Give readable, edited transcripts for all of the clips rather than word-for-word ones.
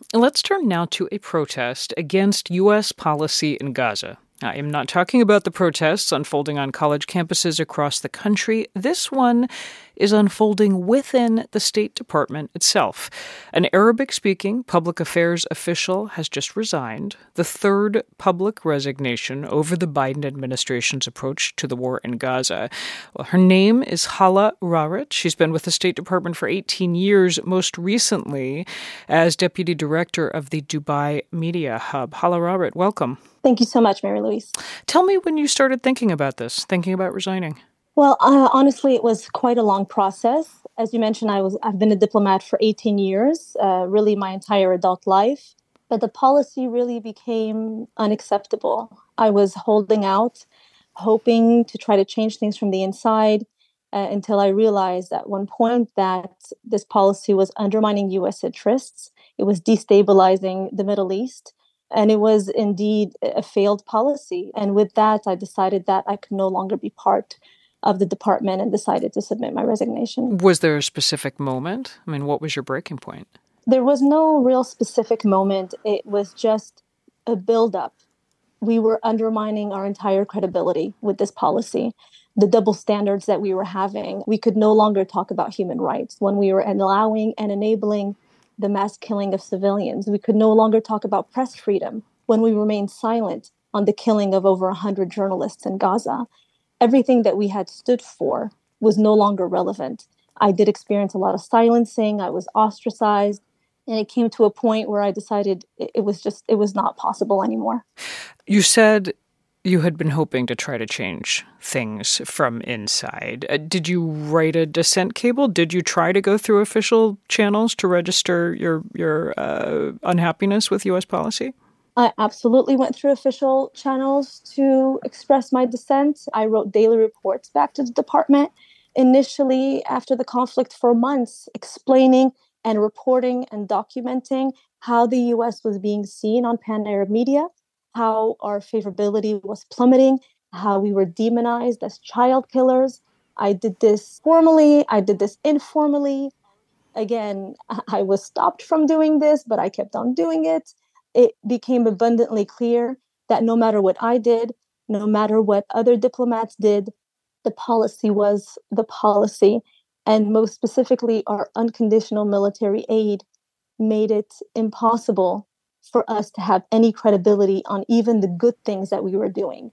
Let's turn now to a protest against U.S. policy in Gaza. I am not talking about the protests unfolding on college campuses across the country. This one is unfolding within the State Department itself. An Arabic-speaking public affairs official has just resigned, the third public resignation over the Biden administration's approach to the war in Gaza. Well, her name is Hala Rarit. She's been with the State Department for 18 years, most recently as Deputy Director of the Dubai Media Hub. Hala Rarit, welcome. Thank you so much, Mary Louise. Tell me when you started thinking about this, thinking about resigning. Well, honestly, it was quite a long process. As you mentioned, I've been a diplomat for 18 years, really my entire adult life. But the policy really became unacceptable. I was holding out, hoping to try to change things from the inside until I realized at one point that this policy was undermining U.S. interests. It was destabilizing the Middle East. And it was indeed a failed policy. And with that, I decided that I could no longer be part of the department and decided to submit my resignation. Was there a specific moment? I mean, what was your breaking point? There was no real specific moment. It was just a buildup. We were undermining our entire credibility with this policy. The double standards that we were having, we could no longer talk about human rights when we were allowing and enabling the mass killing of civilians. We could no longer talk about press freedom when we remained silent on the killing of over 100 journalists in Gaza. Everything that we had stood for was no longer relevant. I did experience a lot of silencing. I was ostracized. And it came to a point where I decided it was not possible anymore. You said you had been hoping to try to change things from inside. Did you write a dissent cable? Did you try to go through official channels to register your unhappiness with U.S. policy? I absolutely went through official channels to express my dissent. I wrote daily reports back to the department, initially after the conflict for months, explaining and reporting and documenting how the U.S. was being seen on pan-Arab media, how our favorability was plummeting, how we were demonized as child killers. I did this formally, I did this informally. Again, I was stopped from doing this, but I kept on doing it. It became abundantly clear that no matter what I did, no matter what other diplomats did, the policy was the policy. And most specifically, our unconditional military aid made it impossible for us to have any credibility on even the good things that we were doing.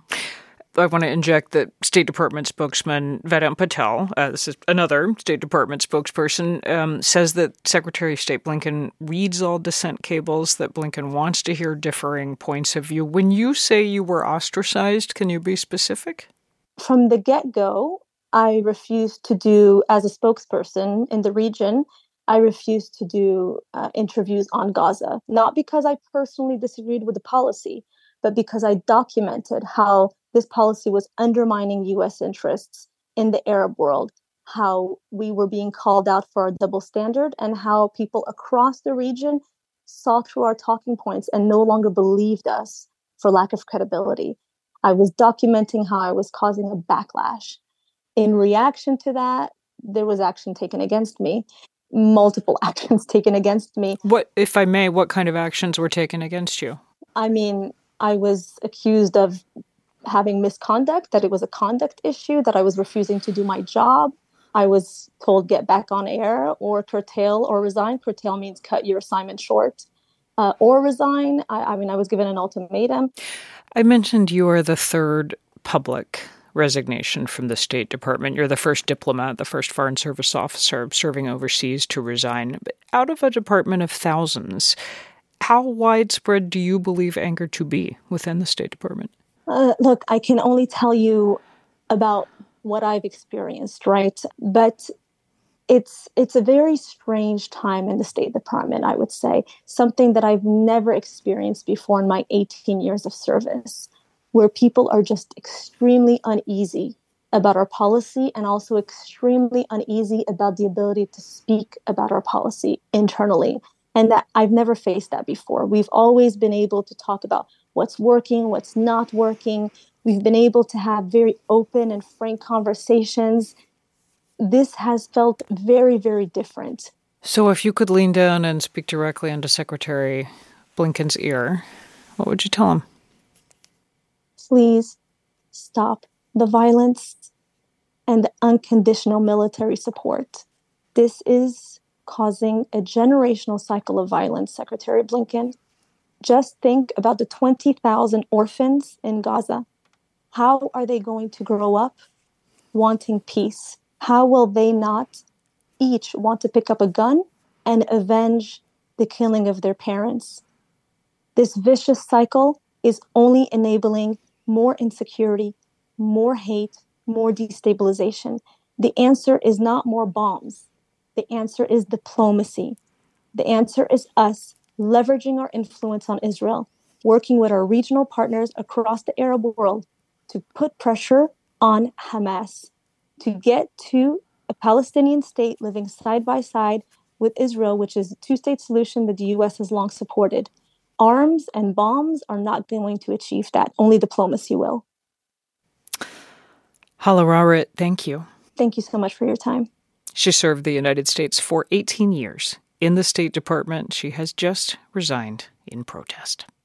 I want to inject that State Department spokesman Vedant Patel, this is another State Department spokesperson, says that Secretary of State Blinken reads all dissent cables, that Blinken wants to hear differing points of view. When you say you were ostracized, can you be specific? From the get-go, I refused to do, as a spokesperson in the region, I refused to do interviews on Gaza, not because I personally disagreed with the policy, but because I documented how this policy was undermining U.S. interests in the Arab world, how we were being called out for our double standard, and how people across the region saw through our talking points and no longer believed us for lack of credibility. I was documenting how I was causing a backlash. In reaction to that, there was action taken against me, multiple actions taken against me. What, if I may, what kind of actions were taken against you? I mean, I was accused of having misconduct, that it was a conduct issue, that I was refusing to do my job. I was told get back on air or curtail or resign. Curtail means cut your assignment short or resign. I was given an ultimatum. I mentioned you are the third public resignation from the State Department. You're the first diplomat, the first Foreign Service officer serving overseas to resign. But out of a department of thousands, how widespread do you believe anger to be within the State Department? Look, I can only tell you about what I've experienced, right? But it's a very strange time in the State Department, I would say, something that I've never experienced before in my 18 years of service, where people are just extremely uneasy about our policy and also extremely uneasy about the ability to speak about our policy internally. And that I've never faced that before. We've always been able to talk about what's working, what's not working. We've been able to have very open and frank conversations. This has felt very, very different So if you could lean down and speak directly into Secretary Blinken's ear, what would you tell him? Please stop the violence and the unconditional military support. This is causing a generational cycle of violence, Secretary Blinken. Just think about the 20,000 orphans in Gaza. How are they going to grow up wanting peace? How will they not each want to pick up a gun and avenge the killing of their parents? This vicious cycle is only enabling more insecurity, more hate, more destabilization. The answer is not more bombs. The answer is diplomacy. The answer is us leveraging our influence on Israel, working with our regional partners across the Arab world to put pressure on Hamas to get to a Palestinian state living side by side with Israel, which is a two-state solution that the U.S. has long supported. Arms and bombs are not going to achieve that. Only diplomacy will. Hala Rarit, thank you. Thank you so much for your time. She served the United States for 18 years in the State Department. She has just resigned in protest.